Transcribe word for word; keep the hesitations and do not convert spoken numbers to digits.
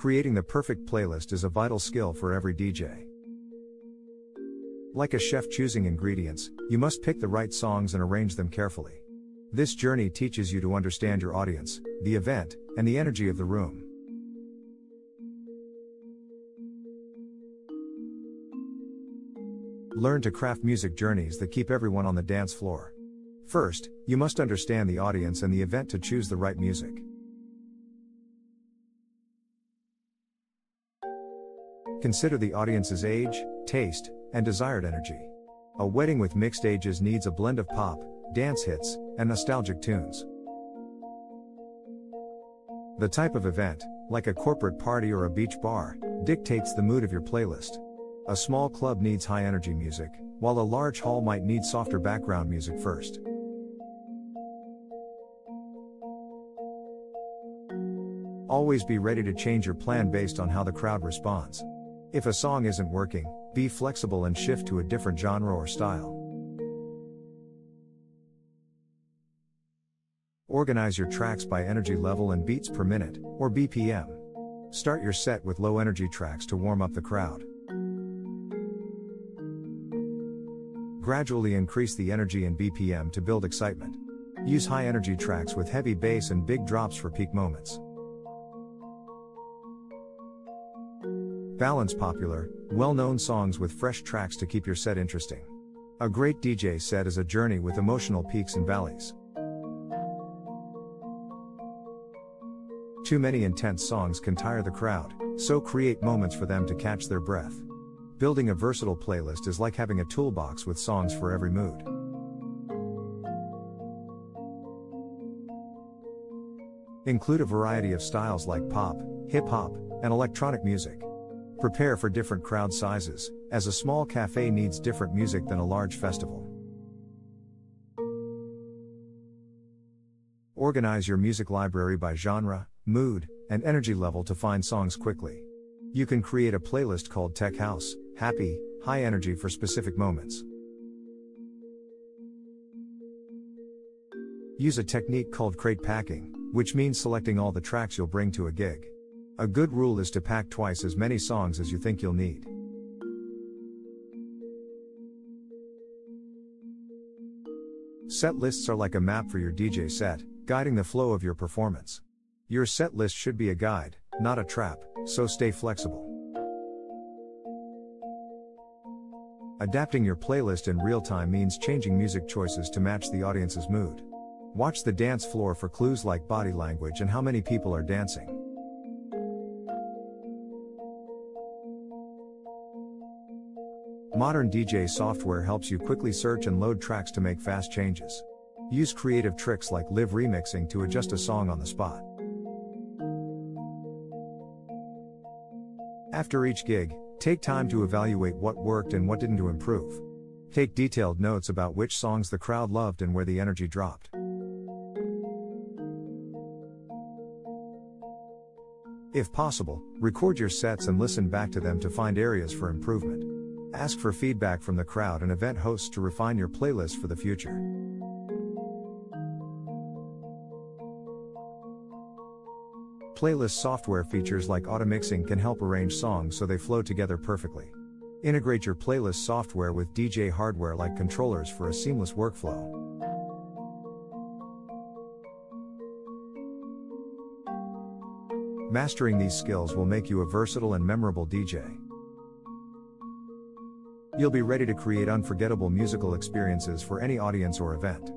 Creating the perfect playlist is a vital skill for every D J. Like a chef choosing ingredients, you must pick the right songs and arrange them carefully. This journey teaches you to understand your audience, the event, and the energy of the room. Learn to craft music journeys that keep everyone on the dance floor. First, you must understand the audience and the event to choose the right music. Consider the audience's age, taste, and desired energy. A wedding with mixed ages needs a blend of pop, dance hits, and nostalgic tunes. The type of event, like a corporate party or a beach bar, dictates the mood of your playlist. A small club needs high-energy music, while a large hall might need softer background music first. Always be ready to change your plan based on how the crowd responds. If a song isn't working, be flexible and shift to a different genre or style. Organize your tracks by energy level and beats per minute, or B P M. Start your set with low-energy tracks to warm up the crowd. Gradually increase the energy and B P M to build excitement. Use high-energy tracks with heavy bass and big drops for peak moments. Balance popular, well-known songs with fresh tracks to keep your set interesting. A great D J set is a journey with emotional peaks and valleys. Too many intense songs can tire the crowd, so create moments for them to catch their breath. Building a versatile playlist is like having a toolbox with songs for every mood. Include a variety of styles like pop, hip-hop, and electronic music. Prepare for different crowd sizes, as a small cafe needs different music than a large festival. Organize your music library by genre, mood, and energy level to find songs quickly. You can create a playlist called Tech House, happy, high energy for specific moments. Use a technique called crate packing, which means selecting all the tracks you'll bring to a gig. A good rule is to pack twice as many songs as you think you'll need. Set lists are like a map for your D J set, guiding the flow of your performance. Your set list should be a guide, not a trap, so stay flexible. Adapting your playlist in real time means changing music choices to match the audience's mood. Watch the dance floor for clues like body language and how many people are dancing. Modern D J software helps you quickly search and load tracks to make fast changes. Use creative tricks like live remixing to adjust a song on the spot. After each gig, take time to evaluate what worked and what didn't to improve. Take detailed notes about which songs the crowd loved and where the energy dropped. If possible, record your sets and listen back to them to find areas for improvement. Ask for feedback from the crowd and event hosts to refine your playlist for the future. Playlist software features like automixing can help arrange songs so they flow together perfectly. Integrate your playlist software with D J hardware like controllers for a seamless workflow. Mastering these skills will make you a versatile and memorable D J. You'll be ready to create unforgettable musical experiences for any audience or event.